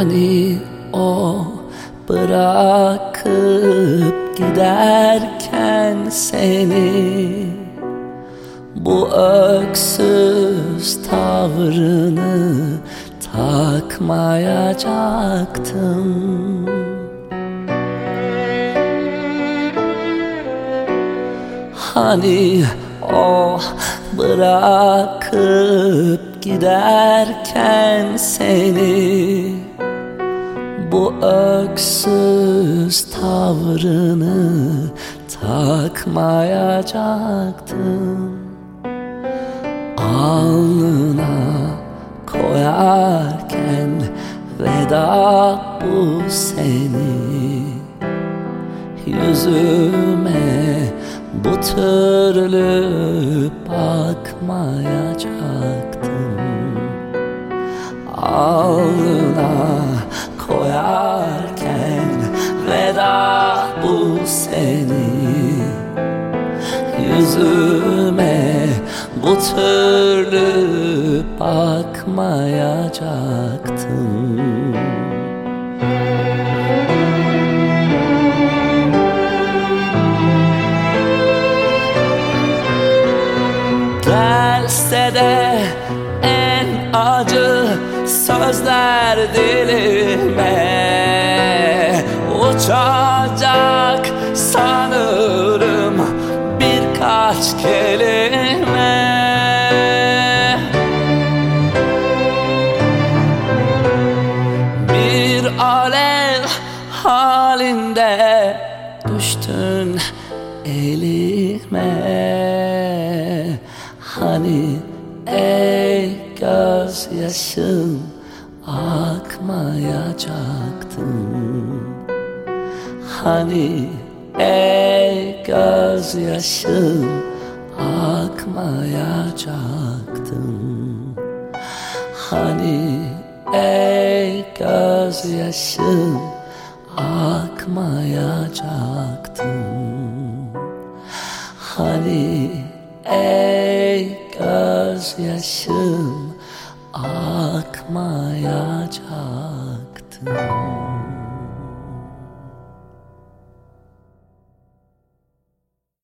Hani o bırakıp giderken seni, bu öksüz tavrını takmayacaktım. Hani o bırakıp giderken seni, bu öksüz tavrını takmayacaktım. Alnına koyarken veda bu seni, yüzüme bu türlü bakmayacaktım. Alnına koyarken veda bu seni, yüzüme bu türlü bakmayacaktım. Gelse de en acı sözler dilime uçacak sanırım birkaç kelime. Bir alev halinde düştün elime. Hani ey gözyaşım akmayacaktın. Hani ey gözyaşım akmayacaktın. Hani ey gözyaşım akmayacaktın. Hani ey gözyaşım akmayacaktın.